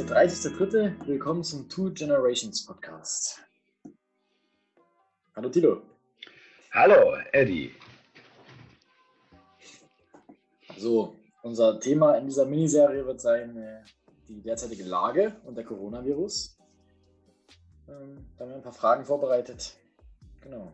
der 30.03. Willkommen zum Two Generations Podcast. Hallo Tilo. Hallo Eddie. So, unser Thema in dieser Miniserie wird sein die derzeitige Lage und der Coronavirus. Da haben wir ein paar Fragen vorbereitet. Genau.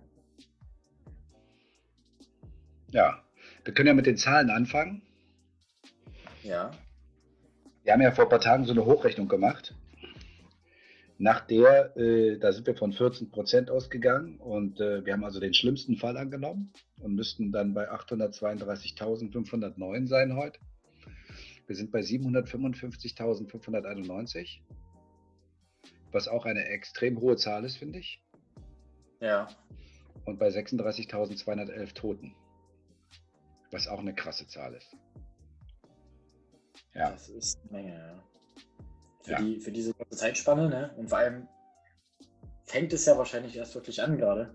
Ja, wir können ja mit den Zahlen anfangen. Ja. Wir haben ja vor ein paar Tagen so eine Hochrechnung gemacht. Nach der, da sind wir von 14% ausgegangen und wir haben also den schlimmsten Fall angenommen und müssten dann bei 832.509 sein heute. Wir sind bei 755.591, was auch eine extrem hohe Zahl ist, finde ich. Ja. Und bei 36.211 Toten, was auch eine krasse Zahl ist. Ja. Das ist eine Menge, ja. Für diese kurze Zeitspanne, ne? Und vor allem fängt es ja wahrscheinlich erst wirklich an gerade.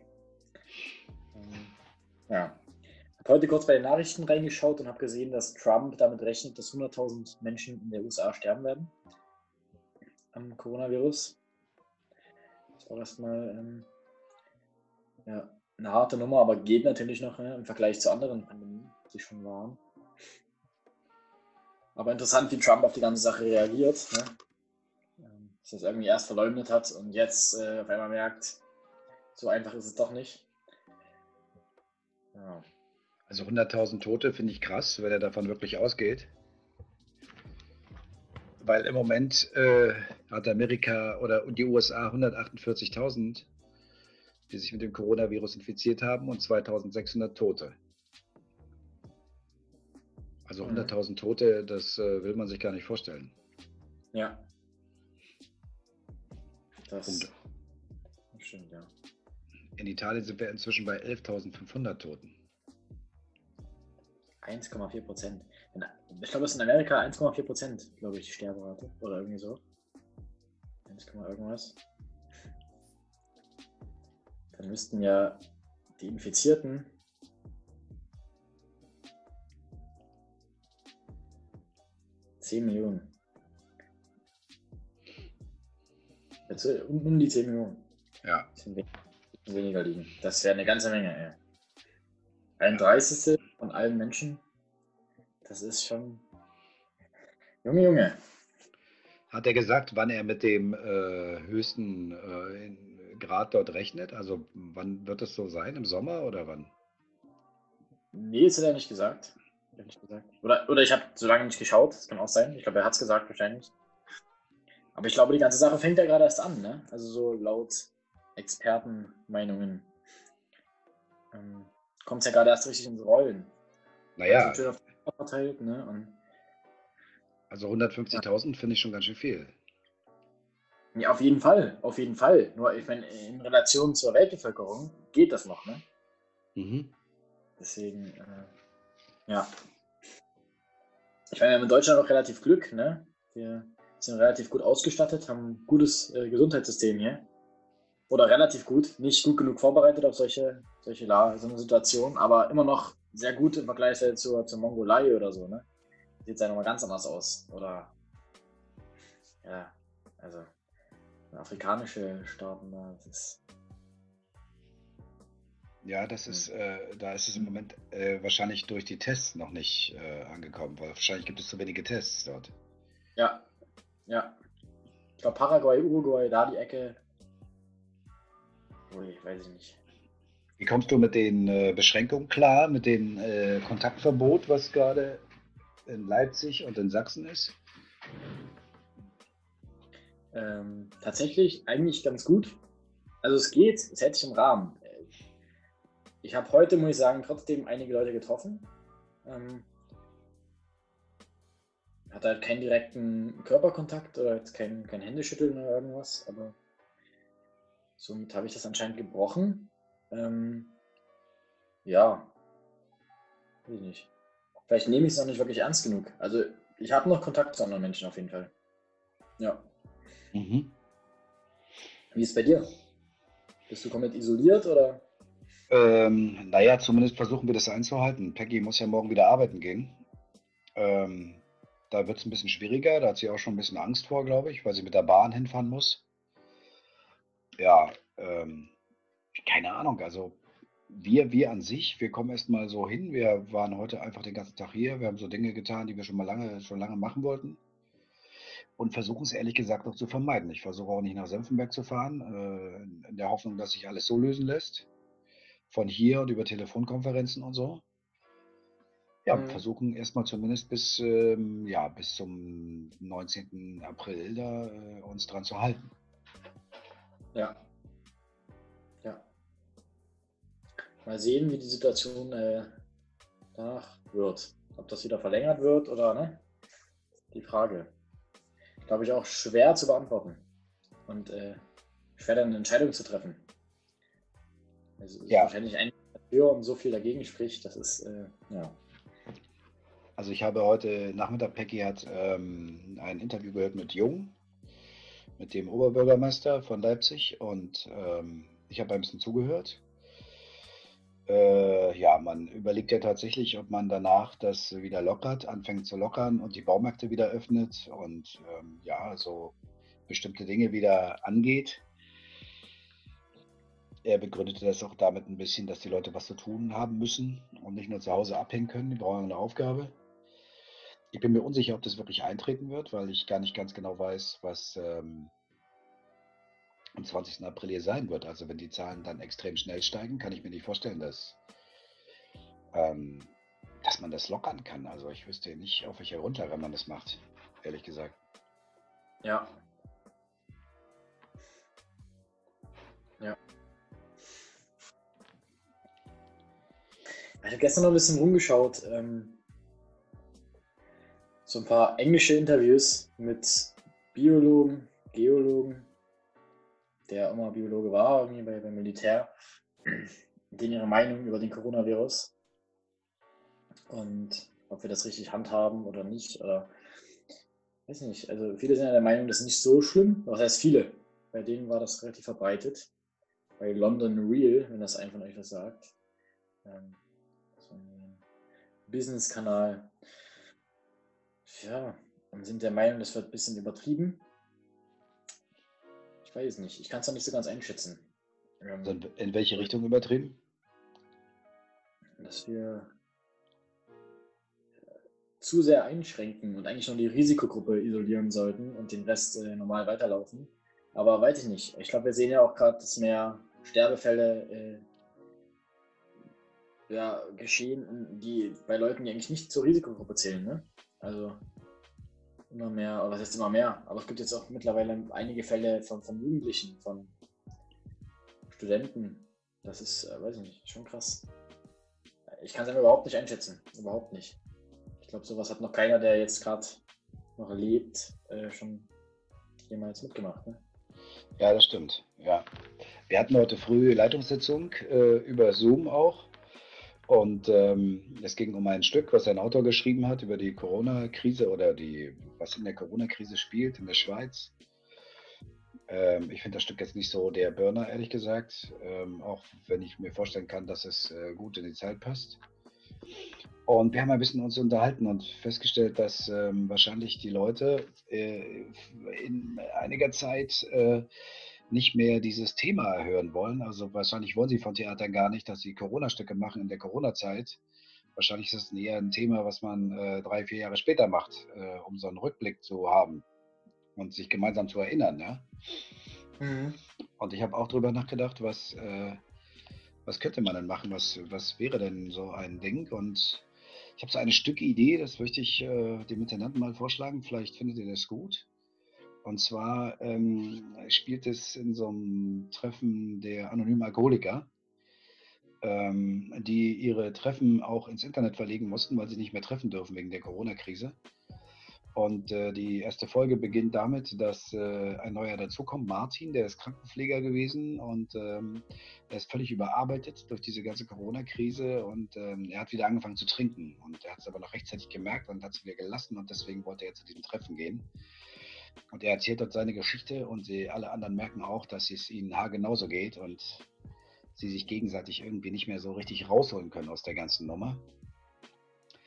Ja. Ich habe heute kurz bei den Nachrichten reingeschaut und habe gesehen, dass Trump damit rechnet, dass 100.000 Menschen in der USA sterben werden am Coronavirus. Das war erstmal eine harte Nummer, aber geht natürlich noch im Vergleich zu anderen Pandemien, die schon waren. Aber interessant, wie Trump auf die ganze Sache reagiert, ne? Dass er es irgendwie erst verleugnet hat und jetzt auf einmal merkt, so einfach ist es doch nicht. Ja. Also 100.000 Tote finde ich krass, wenn er davon wirklich ausgeht. Weil im Moment hat Amerika oder die USA 148.000, die sich mit dem Coronavirus infiziert haben und 2.600 Tote. Also 100.000 Tote, das will man sich gar nicht vorstellen. Ja. Das stimmt, ja. In Italien sind wir inzwischen bei 11.500 Toten. 1,4%. Ich glaube, es ist in Amerika 1,4%, glaube ich, die Sterberate. Oder irgendwie so. 1, irgendwas. Dann müssten ja die Infizierten Millionen. Jetzt um die 10 Millionen. Ja. Weniger liegen. Das wäre eine ganze Menge, ey. Ein Dreißigstel von allen Menschen. Das ist schon. Junge. Hat er gesagt, wann er mit dem höchsten Grad dort rechnet? Also wann wird es so sein? Im Sommer oder wann? Nee, das hat er nicht gesagt. Oder ich habe so lange nicht geschaut. Das kann auch sein. Ich glaube, er hat es gesagt wahrscheinlich. Aber ich glaube, die ganze Sache fängt ja gerade erst an, ne? Also so laut Expertenmeinungen kommt es ja gerade erst richtig ins Rollen. Naja. Schön verteilt, ne? Und also 150.000 finde ich schon ganz schön viel. Ja, auf jeden Fall. Nur, ich meine, in Relation zur Weltbevölkerung geht das noch, ne? Mhm. Deswegen, ja. Ich meine, wir haben in Deutschland auch relativ Glück, ne? Wir sind relativ gut ausgestattet, haben ein gutes Gesundheitssystem hier. Oder relativ gut, nicht gut genug vorbereitet auf solche so eine Situation, aber immer noch sehr gut im Vergleich zur Mongolei oder so, ne? Sieht ja nochmal ganz anders aus. Oder, ja, also afrikanische Staaten, das ist. Ja, da ist es im Moment wahrscheinlich durch die Tests noch nicht angekommen, weil wahrscheinlich gibt es zu wenige Tests dort. Ja. Ich glaube Paraguay, Uruguay, da die Ecke. Ui, weiß ich nicht. Wie kommst du mit den Beschränkungen klar, mit dem Kontaktverbot, was gerade in Leipzig und in Sachsen ist? Tatsächlich eigentlich ganz gut. Also es geht, es hält sich im Rahmen. Ich habe heute, muss ich sagen, trotzdem einige Leute getroffen. Hatte halt keinen direkten Körperkontakt oder jetzt kein Händeschütteln oder irgendwas, aber somit habe ich das anscheinend gebrochen. Ja, weiß ich nicht. Vielleicht nehme ich es noch nicht wirklich ernst genug. Also ich habe noch Kontakt zu anderen Menschen auf jeden Fall. Ja. Mhm. Wie ist es bei dir? Bist du komplett isoliert oder? Naja, zumindest versuchen wir das einzuhalten. Peggy muss ja morgen wieder arbeiten gehen. Da wird es ein bisschen schwieriger. Da hat sie auch schon ein bisschen Angst vor, glaube ich, weil sie mit der Bahn hinfahren muss. Ja, keine Ahnung. Also wir an sich, wir kommen erst mal so hin. Wir waren heute einfach den ganzen Tag hier. Wir haben so Dinge getan, die wir schon lange machen wollten und versuchen es ehrlich gesagt noch zu vermeiden. Ich versuche auch nicht nach Senftenberg zu fahren, in der Hoffnung, dass sich alles so lösen lässt. Von hier und über Telefonkonferenzen und so. Ja, Mhm. versuchen erstmal zumindest ja, bis zum 19. April da uns dran zu halten. Ja, ja. Mal sehen, wie die Situation danach wird. Ob das wieder verlängert wird oder ne? Die Frage. Glaube ich auch schwer zu beantworten und schwer dann eine Entscheidung zu treffen. Also es ist Ja, wahrscheinlich ein dafür und so viel dagegen spricht, das ist ja. also ich habe heute Nachmittag, Peggy hat ein Interview gehört mit Jung, mit dem Oberbürgermeister von Leipzig und ich habe ein bisschen zugehört. Ja, man überlegt ja tatsächlich, ob man danach das wieder lockert, anfängt zu lockern und die Baumärkte wieder öffnet und ja, so bestimmte Dinge wieder angeht. Er begründete das auch damit ein bisschen, dass die Leute was zu tun haben müssen und nicht nur zu Hause abhängen können. Die brauchen eine Aufgabe. Ich bin mir unsicher, ob das wirklich eintreten wird, weil ich gar nicht ganz genau weiß, was am 20. April hier sein wird. Also wenn die Zahlen dann extrem schnell steigen, kann ich mir nicht vorstellen, ähm, dass man das lockern kann. Also ich wüsste nicht, auf welcher Grundlage man das macht, ehrlich gesagt. Ja, ja. Ich habe gestern noch ein bisschen rumgeschaut, so ein paar englische Interviews mit Biologen, Geologen, der auch mal Biologe war, irgendwie beim Militär, denen ihre Meinung über den Coronavirus und ob wir das richtig handhaben oder nicht. Oder weiß nicht. Also viele sind ja der Meinung, das ist nicht so schlimm. Was heißt viele? Bei denen war das relativ verbreitet. Bei London Real, wenn das ein von euch was sagt. So ein Business-Kanal. Ja, und sind der Meinung, das wird ein bisschen übertrieben. Ich weiß nicht. Ich kann es noch nicht so ganz einschätzen. Also Ähm, in welche Richtung übertrieben? dass wir zu sehr einschränken und eigentlich nur die Risikogruppe isolieren sollten und den Rest normal weiterlaufen. Aber weiß ich nicht. Ich glaube, wir sehen ja auch gerade, dass mehr Sterbefälle ja, geschehen, die bei Leuten, die eigentlich nicht zur Risikogruppe zählen. Ne? Also immer mehr, oder was heißt immer mehr? Aber es gibt jetzt auch mittlerweile einige Fälle von Jugendlichen, von Studenten. Das ist, weiß ich nicht, schon krass. Ich kann es einfach überhaupt nicht einschätzen. Überhaupt nicht. Ich glaube, sowas hat noch keiner, der jetzt gerade noch lebt, schon jemals mitgemacht. Ne? Ja, das stimmt. Ja. Wir hatten heute früh Leitungssitzung über Zoom auch. Und es ging um ein Stück, was ein Autor geschrieben hat über die Corona-Krise oder was in der Corona-Krise spielt in der Schweiz. Ich finde das Stück jetzt nicht so der Burner, ehrlich gesagt, auch wenn ich mir vorstellen kann, dass es gut in die Zeit passt. Und wir haben ein bisschen uns unterhalten und festgestellt, dass wahrscheinlich die Leute in einiger Zeit nicht mehr dieses Thema hören wollen. Also wahrscheinlich wollen sie von Theatern gar nicht, dass sie Corona-Stücke machen in der Corona-Zeit. Wahrscheinlich ist es eher ein Thema, was man 3, 4 Jahre später macht, um so einen Rückblick zu haben und sich gemeinsam zu erinnern. Ja? Mhm. Und ich habe auch drüber nachgedacht, was könnte man denn machen? Was wäre denn so ein Ding? Und ich habe so eine Stückidee, das möchte ich dem Intendanten mal vorschlagen. Vielleicht findet ihr das gut. Und zwar spielt es in so einem Treffen der anonymen Alkoholiker, die ihre Treffen auch ins Internet verlegen mussten, weil sie nicht mehr treffen dürfen wegen der Corona-Krise. Und die erste Folge beginnt damit, dass ein neuer dazukommt, Martin, der ist Krankenpfleger gewesen und er ist völlig überarbeitet durch diese ganze Corona-Krise und er hat wieder angefangen zu trinken. Und er hat es aber noch rechtzeitig gemerkt und hat es wieder gelassen und deswegen wollte er zu diesem Treffen gehen. Und er erzählt dort seine Geschichte und alle anderen merken auch, dass es ihnen haargenauso geht und sie sich gegenseitig irgendwie nicht mehr so richtig rausholen können aus der ganzen Nummer.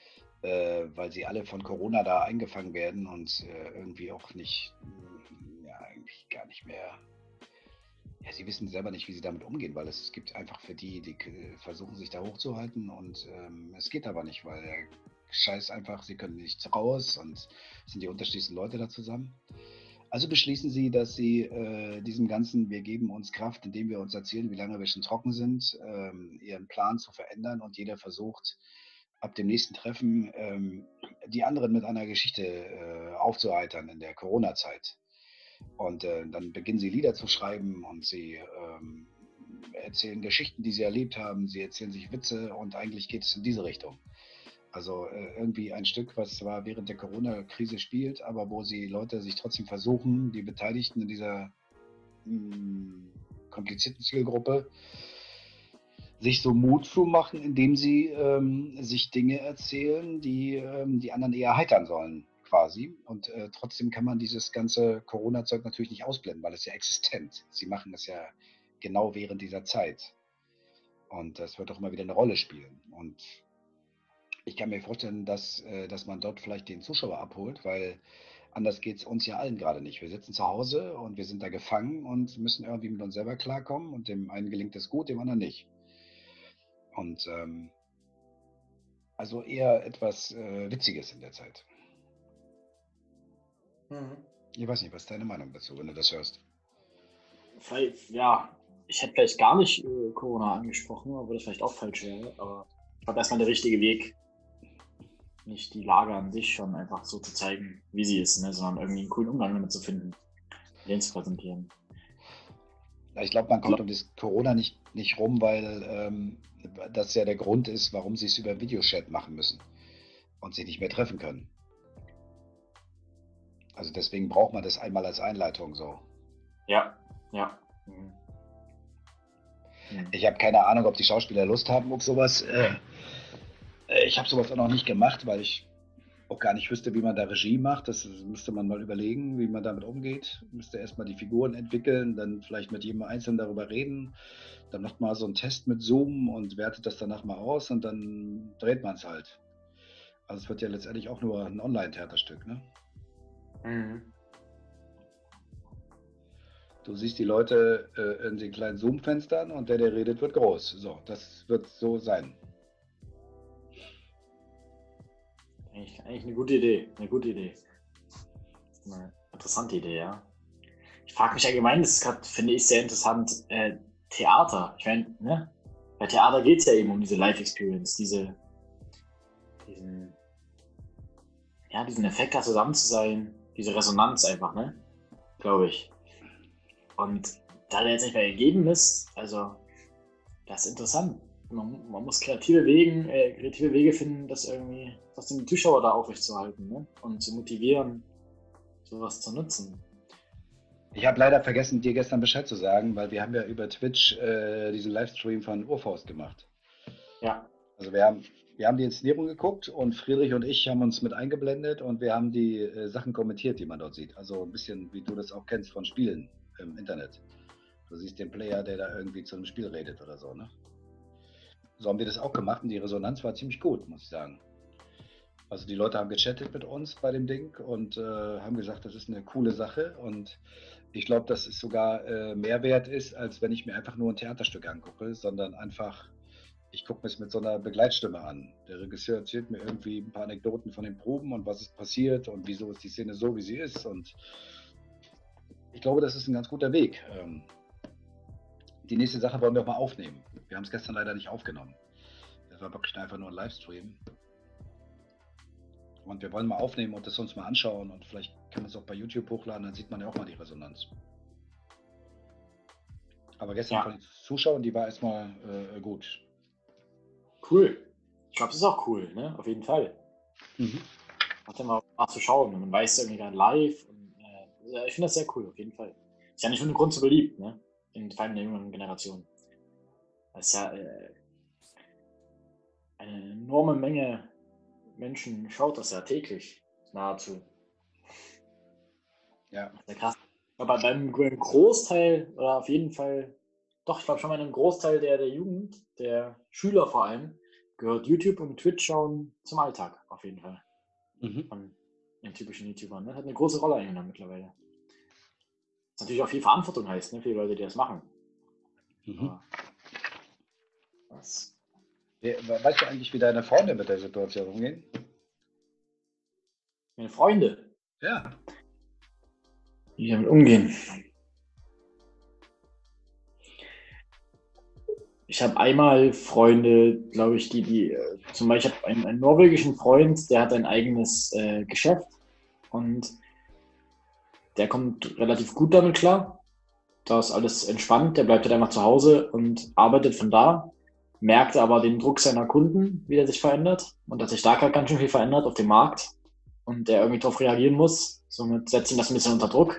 weil sie alle von Corona da eingefangen werden und irgendwie auch nicht, ja, eigentlich gar nicht mehr. Ja, sie wissen selber nicht, wie sie damit umgehen, weil es gibt einfach für die versuchen sich da hochzuhalten und es geht aber nicht, weil der Scheiß einfach, sie können nicht raus und es sind die unterschiedlichsten Leute da zusammen. Also beschließen sie, dass sie diesem Ganzen, wir geben uns Kraft, indem wir uns erzählen, wie lange wir schon trocken sind, ihren Plan zu verändern und jeder versucht, ab dem nächsten Treffen die anderen mit einer Geschichte aufzuheitern in der Corona-Zeit. Und dann beginnen sie Lieder zu schreiben und sie erzählen Geschichten, die sie erlebt haben. Sie erzählen sich Witze und eigentlich geht es in diese Richtung. Also irgendwie ein Stück, was zwar während der Corona-Krise spielt, aber wo sie Leute sich trotzdem versuchen, die Beteiligten in dieser komplizierten Zielgruppe, sich so Mut zu machen, indem sie sich Dinge erzählen, die die anderen eher heitern sollen, quasi. Und trotzdem kann man dieses ganze Corona-Zeug natürlich nicht ausblenden, weil es ja existent. Sie machen es ja genau während dieser Zeit. Und das wird auch immer wieder eine Rolle spielen. Und ich kann mir vorstellen, dass man dort vielleicht den Zuschauer abholt, weil anders geht es uns ja allen gerade nicht. Wir sitzen zu Hause und wir sind da gefangen und müssen irgendwie mit uns selber klarkommen. Und dem einen gelingt es gut, dem anderen nicht. Und also eher etwas Witziges in der Zeit. Ich weiß nicht, was ist deine Meinung dazu, wenn du das hörst? Vielleicht, ja, ich hätte vielleicht gar nicht Corona angesprochen, obwohl das vielleicht auch falsch wäre. Aber ich glaube, erstmal der richtige Weg, nicht die Lage an sich schon einfach so zu zeigen, wie sie ist, ne, sondern irgendwie einen coolen Umgang damit zu finden, den zu präsentieren. Ja, ich glaube, man kommt um das Corona nicht rum, weil das ja der Grund ist, warum sie es über Videochat machen müssen und sich nicht mehr treffen können. Also deswegen braucht man das einmal als Einleitung so. Ja, ja. Mhm. Ich habe keine Ahnung, ob die Schauspieler Lust haben auf sowas. Ich habe sowas auch noch nicht gemacht, weil ich auch gar nicht wüsste, wie man da Regie macht. Das müsste man mal überlegen, wie man damit umgeht. Müsste erstmal die Figuren entwickeln, dann vielleicht mit jedem Einzelnen darüber reden. Dann macht man so einen Test mit Zoom und wertet das danach mal aus und dann dreht man es halt. Also es wird ja letztendlich auch nur ein Online-Theaterstück, ne? Mhm. Du siehst die Leute in den kleinen Zoom-Fenstern und der redet, wird groß. So, das wird so sein. Eigentlich eine gute Idee. Eine gute Idee. Eine interessante Idee, ja. Ich frage mich allgemein, das ist gerade, finde ich, sehr interessant, Theater. Ich meine, ne? Bei Theater geht es ja eben um diese Live-Experience, diesen Effekt, da zusammen zu sein, diese Resonanz einfach, ne? Glaube ich. Und da der jetzt nicht mehr gegeben ist, also, das ist interessant. Man muss kreative Wege finden, das irgendwie, trotzdem die Zuschauer da aufrechtzuerhalten, ne? Und zu motivieren, sowas zu nutzen. Ich habe leider vergessen, dir gestern Bescheid zu sagen, weil wir haben ja über Twitch diesen Livestream von Urfaust gemacht. Ja. Also wir haben die Inszenierung geguckt und Friedrich und ich haben uns mit eingeblendet und wir haben die Sachen kommentiert, die man dort sieht. Also ein bisschen, wie du das auch kennst von Spielen im Internet. Du siehst den Player, der da irgendwie zu einem Spiel redet oder so, ne? So haben wir das auch gemacht und die Resonanz war ziemlich gut, muss ich sagen. Also die Leute haben gechattet mit uns bei dem Ding und haben gesagt, das ist eine coole Sache und ich glaube, dass es sogar Mehrwert ist, als wenn ich mir einfach nur ein Theaterstück angucke, sondern einfach, ich gucke mir es mit so einer Begleitstimme an. Der Regisseur erzählt mir irgendwie ein paar Anekdoten von den Proben und was ist passiert und wieso ist die Szene so, wie sie ist und ich glaube, das ist ein ganz guter Weg. Die nächste Sache wollen wir auch mal aufnehmen. Wir haben es gestern leider nicht aufgenommen. Das war wirklich einfach nur ein Livestream. Und wir wollen mal aufnehmen und das uns mal anschauen und vielleicht kann man es auch bei YouTube hochladen, dann sieht man ja auch mal die Resonanz. Aber gestern von den Zuschauern, die war erstmal gut. Cool. Ich glaube, das ist auch cool, ne? Auf jeden Fall. Macht immer Spaß zu schauen und man weiß irgendwie gerade live. Und, ich finde das sehr cool, auf jeden Fall. Ist ja nicht ohne Grund so beliebt, ne? Vor allem in der jüngeren Generation. Das ist ja eine enorme Menge Menschen schaut das ja täglich, nahezu. Ja. Sehr krass. Aber beim Großteil, oder auf jeden Fall, doch, ich glaube schon bei einem Großteil der Jugend, der Schüler vor allem, gehört YouTube und Twitch schauen zum Alltag. auf jeden Fall. Mhm. Von den typischen YouTubern. Ne? Hat eine große Rolle eingenommen mittlerweile. Was natürlich auch viel Verantwortung heißt, ne? Für die Leute, die das machen. Mhm. Aber das, Weißt du eigentlich, wie deine Freunde mit der Situation umgehen? meine Freunde, Ja. die damit umgehen. Ich habe einmal Freunde, glaube ich, zum Beispiel, ich habe einen norwegischen Freund, der hat ein eigenes Geschäft und der kommt relativ gut damit klar. Da ist alles entspannt, der bleibt halt einfach zu Hause und arbeitet von da, merkt aber den Druck seiner Kunden, wie der sich verändert und dass sich da gerade ganz schön viel verändert auf dem Markt und der irgendwie darauf reagieren muss. Somit setzt ihn das ein bisschen unter Druck.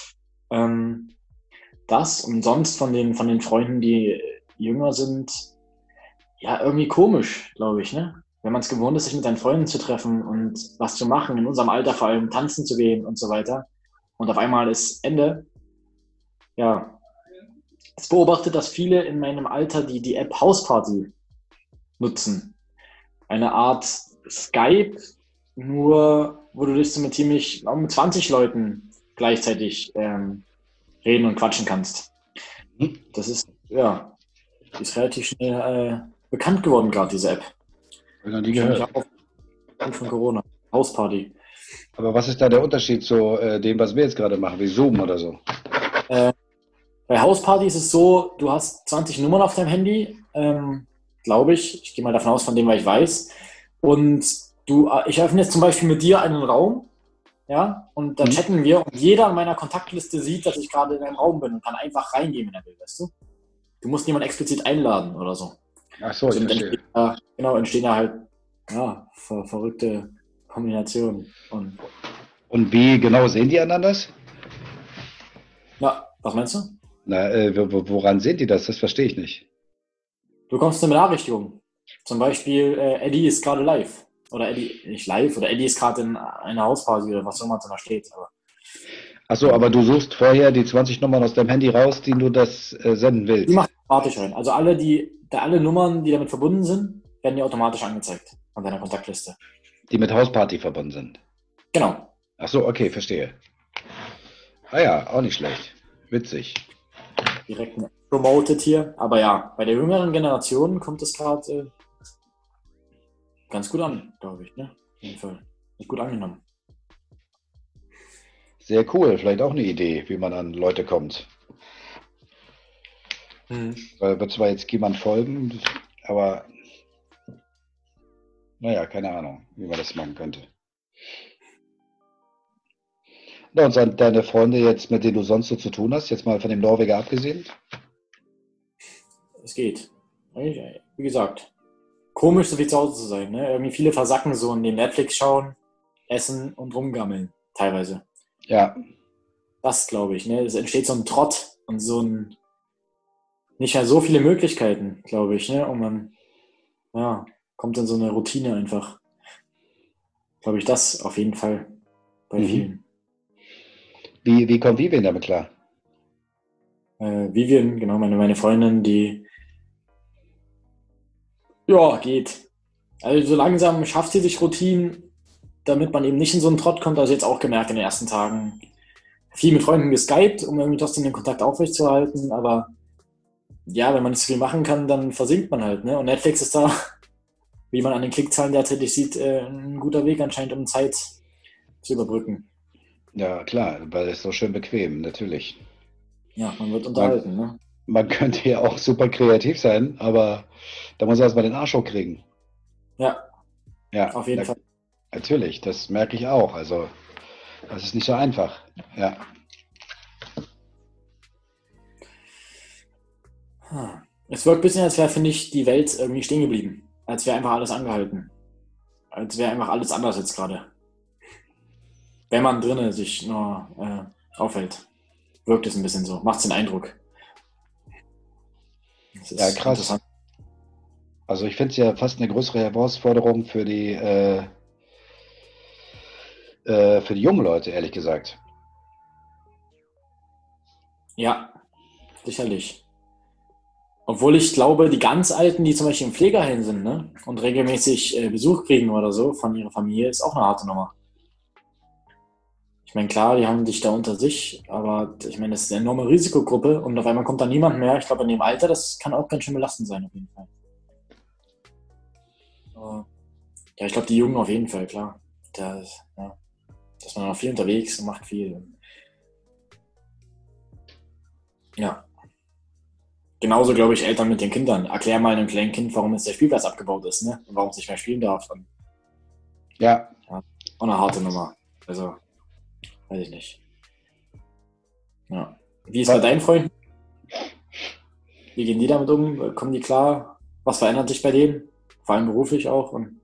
Das und sonst von den Freunden, die jünger sind, ja, irgendwie komisch, glaube ich, ne? Wenn man es gewohnt ist, sich mit seinen Freunden zu treffen und was zu machen, in unserem Alter vor allem tanzen zu gehen und so weiter. Und auf einmal ist Ende. Ja, ich beobachte, dass viele in meinem Alter die App Hausparty nutzen. Eine Art Skype, nur wo du dich so mit 20 Leuten gleichzeitig reden und quatschen kannst. Mhm. Das ist, ja, die ist relativ schnell bekannt geworden, gerade diese App. Hab ich noch nie Wahrscheinlich gehört. auch aufgrund von Corona. Hausparty. Aber was ist da der Unterschied zu dem, was wir jetzt gerade machen, wie Zoom oder so? Bei Hausparty ist es so, du hast 20 Nummern auf deinem Handy, glaube ich. Ich gehe mal davon aus, von dem, was ich weiß. Und ich öffne jetzt zum Beispiel mit dir einen Raum, ja, und da Mhm. chatten wir und jeder in meiner Kontaktliste sieht, dass ich gerade in einem Raum bin und kann einfach reingehen, wenn er will, weißt du? Du musst niemanden explizit einladen oder so. Ach so, ich Somit verstehe. entstehen da halt, ja, verrückte Kombinationen. Und Und wie genau sehen die anderen das? ja, was meinst du? Na, woran sehen die das? Das verstehe ich nicht. Du bekommst eine Benachrichtigung. Zum Beispiel, Eddie ist gerade live. Oder Eddie, nicht live, oder Eddie ist gerade in einer Hausparty oder was auch immer da steht. Aber, Ach so, aber du suchst vorher die 20 Nummern aus deinem Handy raus, die du das senden die willst. macht automatisch rein. Also alle Nummern, die damit verbunden sind, werden dir automatisch angezeigt an deiner Kontaktliste. Die mit Hausparty verbunden sind. Genau. Ach so, okay, verstehe. Ah ja, auch nicht schlecht. Witzig. Direkt promoted hier. Aber ja, bei der jüngeren Generation kommt es gerade ganz gut an, glaube ich. Ne? Auf jeden Fall. Ist gut angenommen. Sehr cool. Vielleicht auch eine Idee, wie man an Leute kommt. Weil wird zwar jetzt jemand folgen, aber naja, keine Ahnung, wie man das machen könnte. Na, und sind deine Freunde jetzt, mit denen du sonst so zu tun hast, jetzt mal von dem Norweger abgesehen? Es geht. Wie gesagt, komisch, so viel zu Hause zu sein. Ne? Irgendwie viele versacken so in den Netflix schauen, essen und rumgammeln, teilweise. Ja, Das glaube ich. Ne? Es entsteht so ein Trott und nicht mehr so viele Möglichkeiten, glaube ich. Ne? Und man kommt in so eine Routine einfach. Glaube ich, das auf jeden Fall bei Mhm. vielen. Wie kommt Vivian damit klar? Vivian, genau, meine Freundin, die ja geht. Also so langsam schafft sie sich Routinen, damit man eben nicht in so einen Trott kommt. Also jetzt auch gemerkt in den ersten Tagen viel mit Freunden geskypt, um irgendwie trotzdem den Kontakt aufrechtzuerhalten. Aber ja, wenn man nicht so viel machen kann, dann versinkt man halt. Ne? Und Netflix ist da, wie man an den Klickzahlen derzeit sieht, ein guter Weg anscheinend, um Zeit zu überbrücken. Ja, klar, weil es so schön bequem, natürlich. Ja, man wird Man, unterhalten. Ne? man könnte ja auch super kreativ sein, aber da muss er erstmal den Arsch hochkriegen. Ja, Ja, auf jeden Fall. natürlich, das merke ich auch. Also, das ist nicht so einfach. Ja. Es wirkt ein bisschen, als wäre, finde ich, die Welt irgendwie stehen geblieben. Als wäre einfach alles angehalten. Als wäre einfach alles anders jetzt gerade. Wenn man drinnen sich nur aufhält. Wirkt es ein bisschen so. Macht es den Eindruck. Das Ja, ist krass. interessant. Also ich finde es ja fast eine größere Herausforderung für die jungen Leute, ehrlich gesagt. Ja, sicherlich. Obwohl ich glaube, die ganz Alten, die zum Beispiel im Pflegeheim sind, ne, und regelmäßig Besuch kriegen oder so von ihrer Familie, ist auch eine harte Nummer. Ich meine, klar, die haben dich da unter sich, aber ich meine, das ist eine enorme Risikogruppe und auf einmal kommt da niemand mehr. Ich glaube, in dem Alter, das kann auch ganz schön belastend sein, auf jeden Fall. Aber, ja, ich glaube, die Jungen auf jeden Fall, klar. Ja, dass man noch viel unterwegs und macht viel. Ja, genauso glaube ich Eltern mit den Kindern. Erklär mal einem kleinen Kind, warum jetzt der Spielplatz abgebaut ist, ne? Und warum es nicht mehr spielen darf. Und, Ja. ja, auch eine harte Nummer. Also, weiß ich nicht. Ja. Wie ist bei deinen Freunden? Wie gehen die damit um? Kommen die klar? Was verändert sich bei denen? Vor allem beruflich auch. Und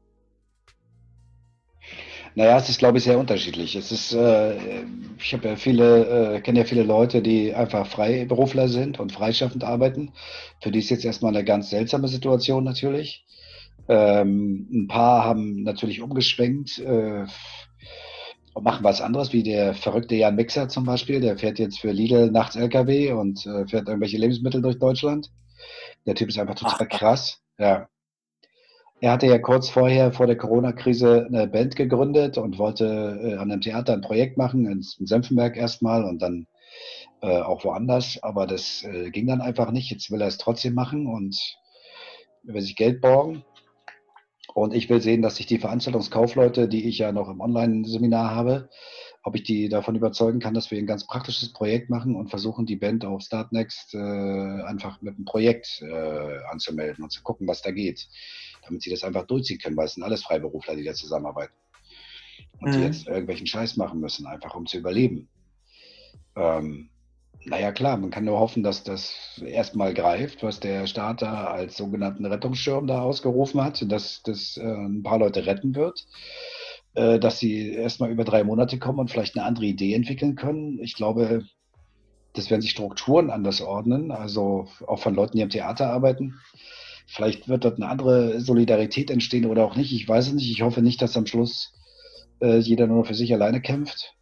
Naja, es ist, glaube ich, sehr unterschiedlich. Ich habe ja kenne ja viele Leute, die einfach Freiberufler sind und freischaffend arbeiten. Für die ist jetzt erstmal eine ganz seltsame Situation natürlich. Ein paar haben natürlich umgeschwenkt und machen was anderes, wie der verrückte Jan Mixer zum Beispiel. Der fährt jetzt für Lidl nachts LKW und fährt irgendwelche Lebensmittel durch Deutschland. Der Typ ist einfach ach, total krass. Ja. Er hatte ja kurz vorher, vor der Corona-Krise, eine Band gegründet und wollte an einem Theater ein Projekt machen, in Senftenberg erstmal und dann auch woanders. Aber das ging dann einfach nicht. Jetzt will er es trotzdem machen und will sich Geld borgen. Und ich will sehen, dass sich die Veranstaltungskaufleute, die ich ja noch im Online-Seminar habe, ob ich die davon überzeugen kann, dass wir ein ganz praktisches Projekt machen und versuchen, die Band auf Startnext einfach mit einem Projekt anzumelden und zu gucken, was da geht, damit sie das einfach durchziehen können, weil es sind alles Freiberufler, die da zusammenarbeiten und die jetzt irgendwelchen Scheiß machen müssen, einfach um zu überleben. Naja, klar, man kann nur hoffen, dass das erstmal greift, was der Staat da als sogenannten Rettungsschirm da ausgerufen hat, dass das ein paar Leute retten wird, dass sie erstmal über 3 Monate kommen und vielleicht eine andere Idee entwickeln können. Ich glaube, das werden sich Strukturen anders ordnen, also auch von Leuten, die am Theater arbeiten. Vielleicht wird dort eine andere Solidarität entstehen oder auch nicht. Ich weiß es nicht. Ich hoffe nicht, dass am Schluss jeder nur für sich alleine kämpft.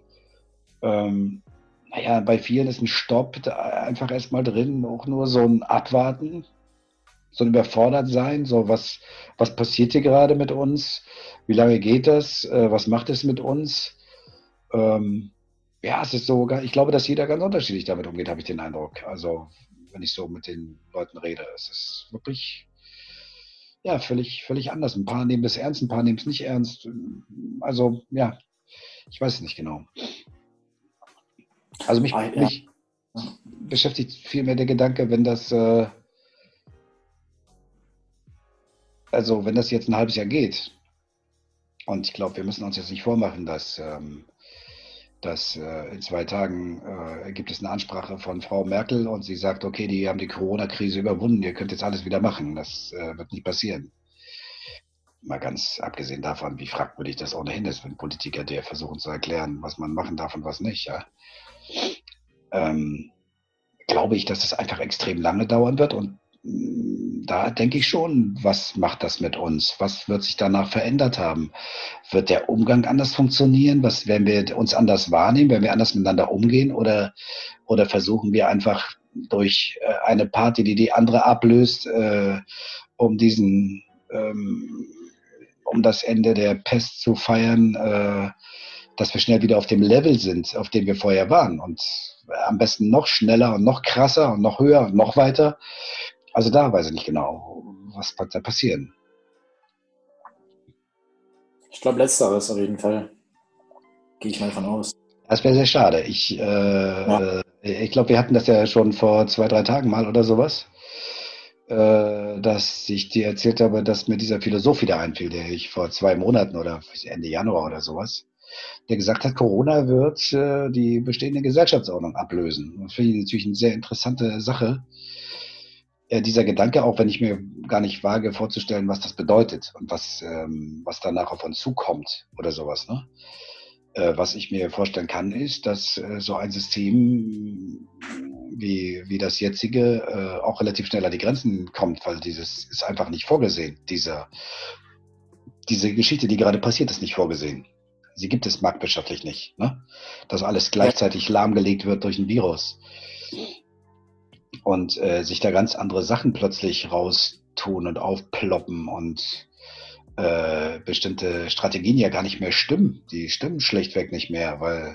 Naja, bei vielen ist ein Stopp da einfach erstmal drin, auch nur so ein Abwarten, so ein Überfordertsein, so was passiert hier gerade mit uns? Wie lange geht das? Was macht es mit uns? Ähm, ja, es ist so, ich glaube, dass jeder ganz unterschiedlich damit umgeht, habe ich den Eindruck. Also, wenn ich so mit den Leuten rede, es ist wirklich, ja, völlig anders. Ein paar nehmen es ernst, ein paar nehmen es nicht ernst. Also, ja, ich weiß es nicht genau. Also ja. mich beschäftigt vielmehr der Gedanke, wenn das jetzt ein halbes Jahr geht, und ich glaube, wir müssen uns jetzt nicht vormachen, dass in 2 Tagen gibt es eine Ansprache von Frau Merkel und sie sagt, okay, die haben die Corona-Krise überwunden, ihr könnt jetzt alles wieder machen. Das wird nicht passieren. Mal ganz abgesehen davon, wie fragwürdig das ohnehin ist, wenn Politiker dir versuchen zu erklären, was man machen darf und was nicht. Ja? Glaube ich, dass es einfach extrem lange dauern wird und da denke ich schon, was macht das mit uns? Was wird sich danach verändert haben? Wird der Umgang anders funktionieren? Was werden wir uns anders wahrnehmen? Werden wir anders miteinander umgehen? Oder versuchen wir einfach durch eine Party, die die andere ablöst, um um das Ende der Pest zu feiern, dass wir schnell wieder auf dem Level sind, auf dem wir vorher waren und am besten noch schneller und noch krasser und noch höher und noch weiter. Also da weiß ich nicht genau, was wird da passieren. Ich glaube, letzteres auf jeden Fall. Gehe ich mal von aus. Das wäre sehr schade. Ja. Ich glaube, wir hatten das ja schon vor 2, 3 Tagen mal oder sowas, dass ich dir erzählt habe, dass mir dieser Philosoph wieder einfiel, der ich vor 2 Monaten oder Ende Januar oder sowas, der gesagt hat, Corona wird die bestehende Gesellschaftsordnung ablösen. Das finde ich natürlich eine sehr interessante Sache. Dieser Gedanke, auch wenn ich mir gar nicht wage vorzustellen, was das bedeutet und was danach auf uns zukommt oder sowas. Ne? Was ich mir vorstellen kann, ist, dass so ein System wie das jetzige auch relativ schnell an die Grenzen kommt, weil dieses ist einfach nicht vorgesehen. Diese Geschichte, die gerade passiert, ist nicht vorgesehen. Sie gibt es marktwirtschaftlich nicht. Ne? Dass alles gleichzeitig lahmgelegt wird durch ein Virus. und sich da ganz andere Sachen plötzlich raustun und aufploppen und bestimmte Strategien ja gar nicht mehr stimmen. Die stimmen schlichtweg nicht mehr, weil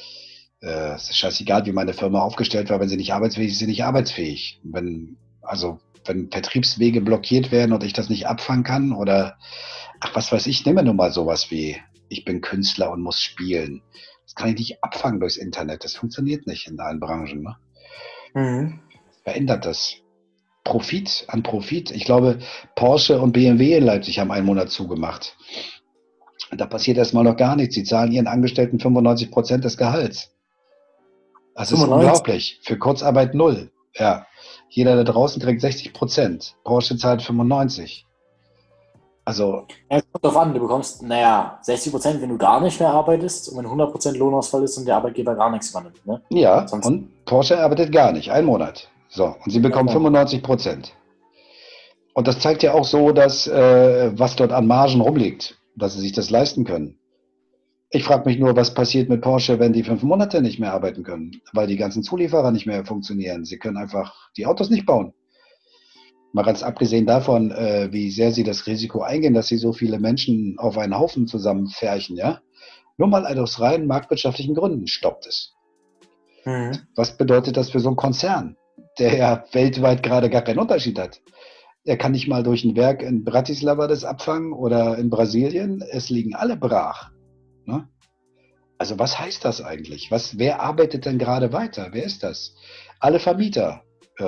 es ist scheißegal, wie meine Firma aufgestellt war. Wenn sie nicht arbeitsfähig ist, ist sie nicht arbeitsfähig. Wenn Vertriebswege blockiert werden und ich das nicht abfangen kann oder, ach, was weiß ich, nehme nur mal sowas wie, ich bin Künstler und muss spielen. Das kann ich nicht abfangen durchs Internet. Das funktioniert nicht in allen Branchen. Ne? Mhm. Verändert das. Profit an Profit. Ich glaube, Porsche und BMW in Leipzig haben einen Monat zugemacht. Da passiert erstmal noch gar nichts. Sie zahlen ihren Angestellten 95% des Gehalts. Das ist 95. unglaublich. Für Kurzarbeit 0. Ja. Jeder da draußen kriegt 60%. Porsche zahlt 95. Also, Ja, es kommt drauf an, du bekommst, 60%, wenn du gar nicht mehr arbeitest und wenn 100% Lohnausfall ist und der Arbeitgeber gar nichts übernimmt. Ne? ja, Sonst, und Porsche arbeitet gar nicht. Einen Monat. So, und sie bekommen ja, 95%. Und das zeigt ja auch so, dass was dort an Margen rumliegt, dass sie sich das leisten können. Ich frage mich nur, was passiert mit Porsche, wenn die 5 Monate nicht mehr arbeiten können, weil die ganzen Zulieferer nicht mehr funktionieren. Sie können einfach die Autos nicht bauen. Mal ganz abgesehen davon, wie sehr sie das Risiko eingehen, dass sie so viele Menschen auf einen Haufen zusammenfärchen, ja. Nur mal aus rein marktwirtschaftlichen Gründen stoppt es. Mhm. Was bedeutet das für so einen Konzern, der ja weltweit gerade gar keinen Unterschied hat? Er kann nicht mal durch ein Werk in Bratislava das abfangen oder in Brasilien. Es liegen alle brach. Ne? Also was heißt das eigentlich? Wer arbeitet denn gerade weiter? Wer ist das? Alle Vermieter,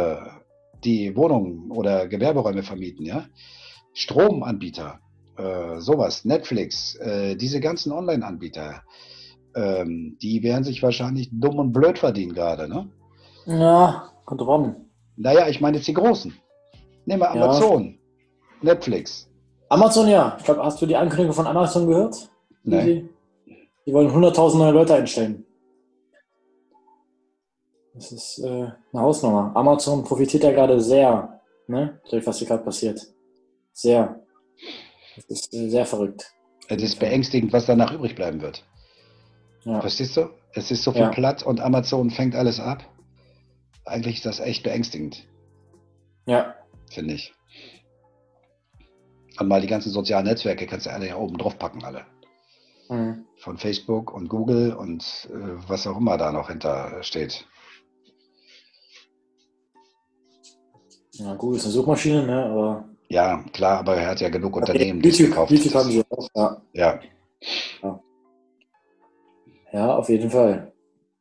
die Wohnungen oder Gewerberäume vermieten, ja? Stromanbieter, sowas, Netflix, diese ganzen Online-Anbieter, die werden sich wahrscheinlich dumm und blöd verdienen gerade, ne? Ja, kommt drauf an. Naja, ich meine jetzt die Großen. Nehmen wir Ja, Amazon, Netflix. Amazon, ja. Ich glaube, hast du die Ankündigung von Amazon gehört? Ne? Die wollen 100.000 neue Leute einstellen. Das ist eine Hausnummer. Amazon profitiert ja gerade sehr, ne, durch was hier gerade passiert. Sehr. Das ist sehr verrückt. Es ist beängstigend, was danach übrig bleiben wird. Ja. Verstehst du? Es ist so viel Ja. platt und Amazon fängt alles ab. Eigentlich ist das echt beängstigend, Ja. finde ich. Und mal die ganzen sozialen Netzwerke kannst du alle ja oben drauf packen, alle. Mhm. Von Facebook und Google und was auch immer da noch hinter steht. Ja, Google ist eine Suchmaschine, ne, aber Ja, klar, aber er hat ja genug Unternehmen, die es YouTube, gekauft YouTube haben haben. sie auch. Ja. Ja. Ja, auf jeden Fall.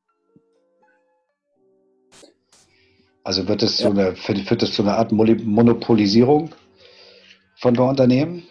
Also führt das Ja. zu einer Art Monopolisierung von den Unternehmen?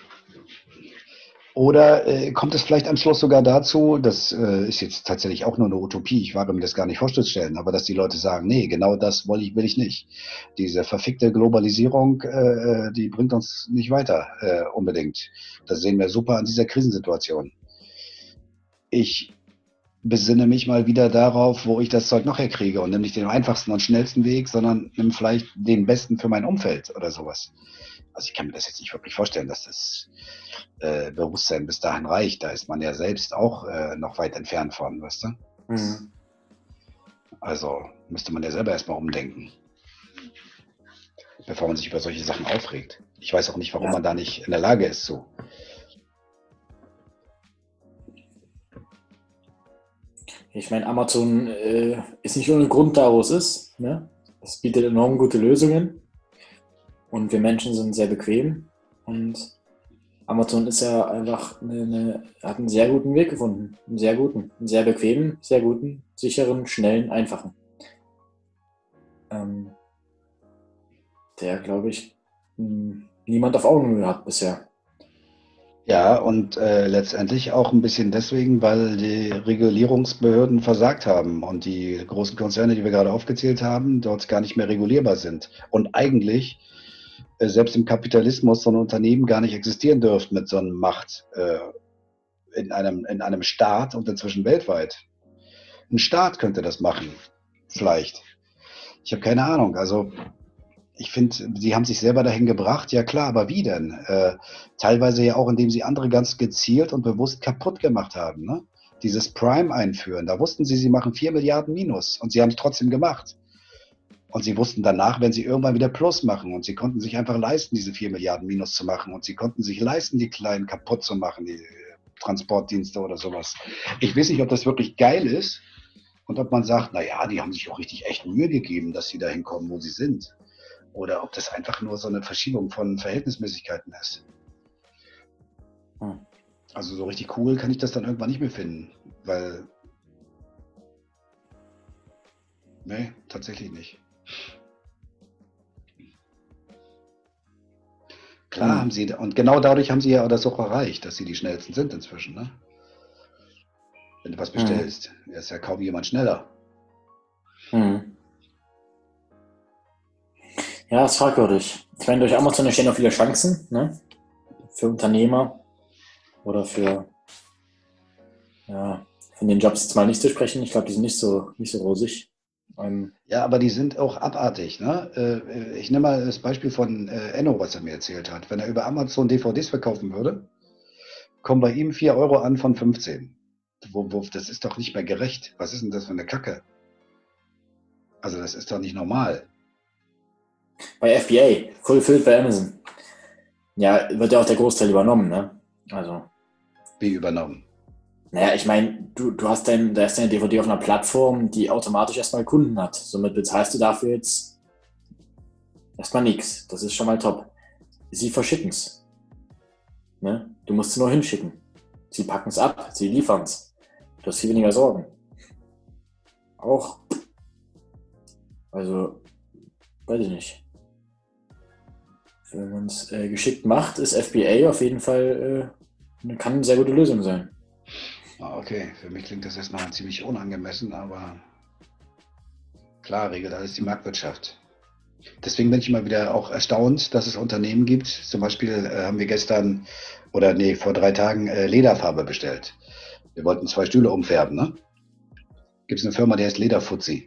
Oder kommt es vielleicht am Schluss sogar dazu, das ist jetzt tatsächlich auch nur eine Utopie, ich wage mir das gar nicht vorzustellen, aber dass die Leute sagen, nee, genau das will ich nicht. Diese verfickte Globalisierung, die bringt uns nicht weiter unbedingt. Das sehen wir super an dieser Krisensituation. Ich besinne mich mal wieder darauf, wo ich das Zeug noch herkriege und nimm nicht den einfachsten und schnellsten Weg, sondern nimm vielleicht den besten für mein Umfeld oder sowas. Also ich kann mir das jetzt nicht wirklich vorstellen, dass das Bewusstsein bis dahin reicht. Da ist man ja selbst auch noch weit entfernt von, weißt du? Mhm. Also müsste man ja selber erstmal umdenken, bevor man sich über solche Sachen aufregt. Ich weiß auch nicht, warum man da nicht in der Lage ist zu. Ich meine, Amazon ist nicht ohne Grund da, wo es ist. Ne? Es bietet enorm gute Lösungen und wir Menschen sind sehr bequem und Amazon ist ja einfach hat einen sehr guten Weg gefunden. Einen sehr bequemen, sehr guten, sicheren, schnellen, einfachen. Der, glaube ich, niemand auf Augenhöhe hat bisher. Ja, und letztendlich auch ein bisschen deswegen, weil die Regulierungsbehörden versagt haben und die großen Konzerne, die wir gerade aufgezählt haben, dort gar nicht mehr regulierbar sind. Und eigentlich selbst im Kapitalismus so ein Unternehmen gar nicht existieren dürfte mit so einer Macht in einem Staat und inzwischen weltweit. Ein Staat könnte das machen, vielleicht. Ich habe keine Ahnung. Also ich finde, sie haben sich selber dahin gebracht, ja klar, aber wie denn? Teilweise ja auch, indem sie andere ganz gezielt und bewusst kaputt gemacht haben. Ne? Dieses Prime einführen, da wussten sie machen 4 Milliarden Minus und sie haben es trotzdem gemacht. Und sie wussten danach, wenn sie irgendwann wieder Plus machen und sie konnten sich einfach leisten, diese 4 Milliarden Minus zu machen und sie konnten sich leisten, die Kleinen kaputt zu machen, die Transportdienste oder sowas. Ich weiß nicht, ob das wirklich geil ist und ob man sagt, naja, die haben sich auch richtig echt Mühe gegeben, dass sie dahin kommen, wo sie sind. Oder ob das einfach nur so eine Verschiebung von Verhältnismäßigkeiten ist. Also so richtig cool kann ich das dann irgendwann nicht mehr finden, weil nee, tatsächlich nicht. Klar haben sie, und genau dadurch haben sie ja das auch erreicht, dass sie die schnellsten sind inzwischen, ne? Wenn du was bestellst, ist ja kaum jemand schneller. Ja, ist fragwürdig. Ich meine, durch Amazon entstehen auch viele Chancen, ne? Für Unternehmer oder für, ja, von den Jobs jetzt mal nicht zu sprechen. Ich glaube, die sind nicht so rosig. Ja, aber die sind auch abartig, ne? Ich nehme mal das Beispiel von Enno, was er mir erzählt hat. Wenn er über Amazon DVDs verkaufen würde, kommen bei ihm 4 Euro an von 15. Das ist doch nicht mehr gerecht. Was ist denn das für eine Kacke? Also das ist doch nicht normal. Bei FBA, Fulfilled bei Amazon. Ja, wird ja auch der Großteil übernommen, ne? Also. Wie übernommen? Naja, ich meine, da ist deine DVD auf einer Plattform, die automatisch erstmal Kunden hat. Somit bezahlst du dafür jetzt erstmal nichts. Das ist schon mal top. Sie verschicken es. Ne? Du musst es nur hinschicken. Sie packen es ab, sie liefern es. Du hast viel weniger Sorgen. Auch. Also, weiß ich nicht. Wenn man es geschickt macht, ist FBA auf jeden Fall, kann eine sehr gute Lösung sein. Okay, für mich klingt das erstmal ziemlich unangemessen, aber klar, regelt alles die Marktwirtschaft. Deswegen bin ich immer wieder auch erstaunt, dass es Unternehmen gibt. Zum Beispiel haben wir vor 3 Tagen Lederfarbe bestellt. Wir wollten 2 Stühle umfärben, ne? Gibt es eine Firma, die heißt Lederfuzzi.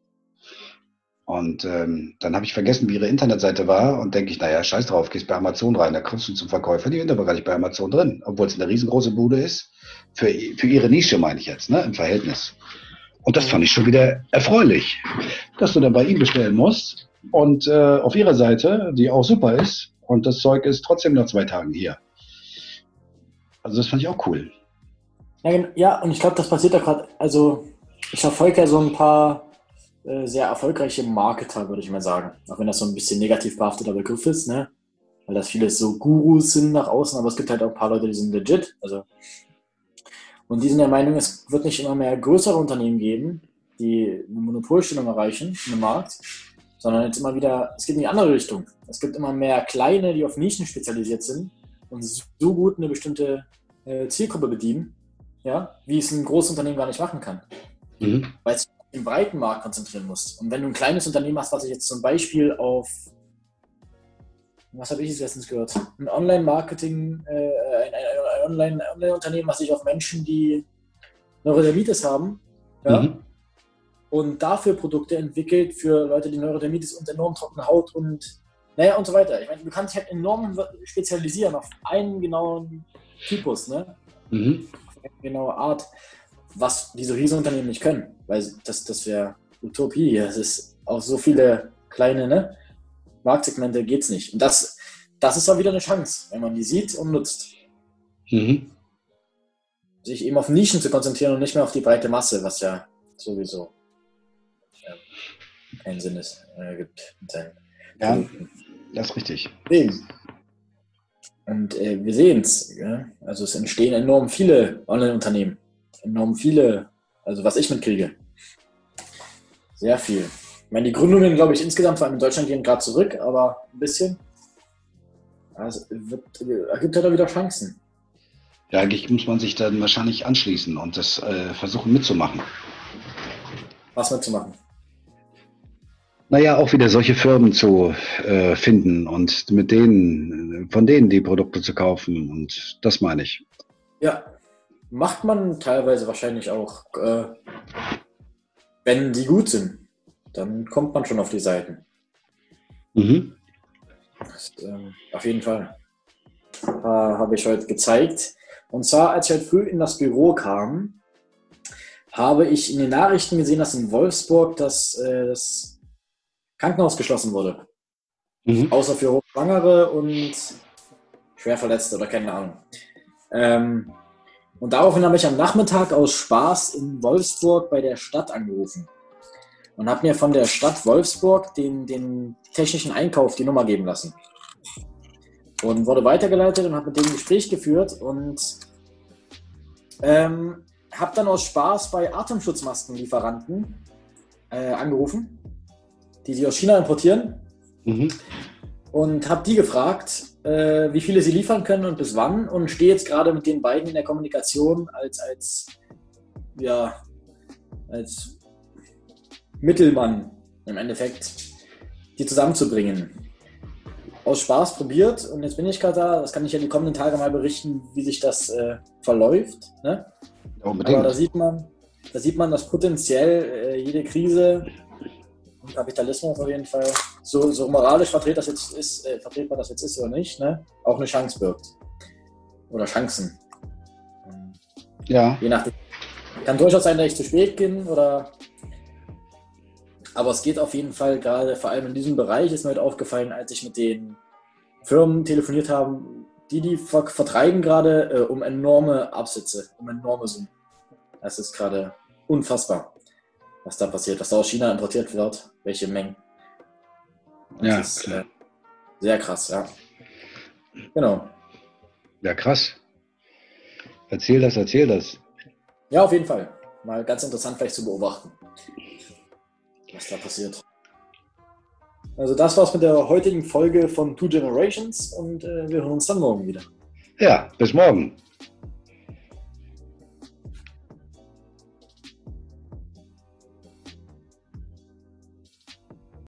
Und dann habe ich vergessen, wie ihre Internetseite war und denke ich, naja, scheiß drauf, gehst bei Amazon rein, da kommst du zum Verkäufer, die sind aber gar nicht bei Amazon drin, obwohl es eine riesengroße Bude ist, für ihre Nische meine ich jetzt, ne, im Verhältnis. Und das fand ich schon wieder erfreulich, dass du dann bei ihm bestellen musst und auf ihrer Seite, die auch super ist, und das Zeug ist trotzdem nach 2 Tagen hier. Also das fand ich auch cool. Ja, und ich glaube, das passiert da gerade, also ich verfolge ja so ein paar sehr erfolgreiche Marketer, würde ich mal sagen. Auch wenn das so ein bisschen negativ behafteter Begriff ist, ne? Weil das viele so Gurus sind nach außen, aber es gibt halt auch ein paar Leute, die sind legit. Und die sind der Meinung, es wird nicht immer mehr größere Unternehmen geben, die eine Monopolstellung erreichen in dem Markt, sondern jetzt immer wieder, es geht in die andere Richtung. Es gibt immer mehr kleine, die auf Nischen spezialisiert sind und so gut eine bestimmte Zielgruppe bedienen, ja, wie es ein großes Unternehmen gar nicht machen kann. Weil es im breiten Markt konzentrieren musst. Und wenn du ein kleines Unternehmen hast, was ich jetzt zum Beispiel auf, was habe ich jetzt letztens gehört? Ein Online-Marketing, ein Online-Unternehmen, was sich auf Menschen, die Neurodermitis haben, ja, und dafür Produkte entwickelt für Leute, die Neurodermitis und enorm trockene Haut und naja und so weiter. Ich meine, du kannst dich halt enorm spezialisieren auf einen genauen Typus, ne? Auf eine genaue Art, was diese Riesenunternehmen nicht können, weil das wäre Utopie. Es ist auf so viele kleine, ne, Marktsegmente geht's nicht. Und das ist auch wieder eine Chance, wenn man die sieht und nutzt. Sich eben auf Nischen zu konzentrieren und nicht mehr auf die breite Masse, was ja sowieso keinen Sinn gibt. Ja, das ist richtig. Und wir sehen es. Ja? Also es entstehen enorm viele Online-Unternehmen. Enorm viele, also was ich mitkriege. Sehr viel. Ich meine, die Gründungen, glaube ich, insgesamt vor allem in Deutschland gehen gerade zurück, aber ein bisschen. Also ergibt halt auch wieder Chancen. Ja, eigentlich muss man sich dann wahrscheinlich anschließen und das versuchen mitzumachen. Was mitzumachen? Naja, auch wieder solche Firmen zu finden und von denen die Produkte zu kaufen und das meine ich. Ja, macht man teilweise wahrscheinlich auch, wenn die gut sind, dann kommt man schon auf die Seiten. Das, auf jeden Fall. Habe ich heute gezeigt. Und zwar, als ich heute früh in das Büro kam, habe ich in den Nachrichten gesehen, dass in Wolfsburg das Krankenhaus geschlossen wurde. Außer für Hochschwangere und Schwerverletzte oder keine Ahnung. Und daraufhin habe ich am Nachmittag aus Spaß in Wolfsburg bei der Stadt angerufen und habe mir von der Stadt Wolfsburg den technischen Einkauf die Nummer geben lassen. Und wurde weitergeleitet und habe mit denen ein Gespräch geführt und habe dann aus Spaß bei Atemschutzmaskenlieferanten angerufen, die sie aus China importieren. Und habe die gefragt, wie viele sie liefern können und bis wann, und stehe jetzt gerade mit den beiden in der Kommunikation als Mittelmann im Endeffekt, die zusammenzubringen. Aus Spaß probiert und jetzt bin ich gerade da. Das kann ich ja die kommenden Tage mal berichten, wie sich das verläuft. Ne? Unbedingt. Aber da sieht man, dass potenziell jede Krise und Kapitalismus auf jeden Fall, so moralisch vertretbar das jetzt ist oder nicht, ne? Auch eine Chance birgt. Oder Chancen. Ja. Je nachdem. Kann durchaus sein, dass ich zu spät bin aber es geht auf jeden Fall gerade, vor allem in diesem Bereich, ist mir halt aufgefallen, als ich mit den Firmen telefoniert habe, die vertreiben gerade um enorme Absätze, um enorme Summen. Das ist gerade unfassbar, was da passiert, was da aus China importiert wird, welche Mengen. Das ist sehr krass, ja. Genau. Ja, krass. Erzähl das. Ja, auf jeden Fall. Mal ganz interessant vielleicht zu beobachten, was da passiert. Also das war's mit der heutigen Folge von Two Generations und wir hören uns dann morgen wieder. Ja, bis morgen.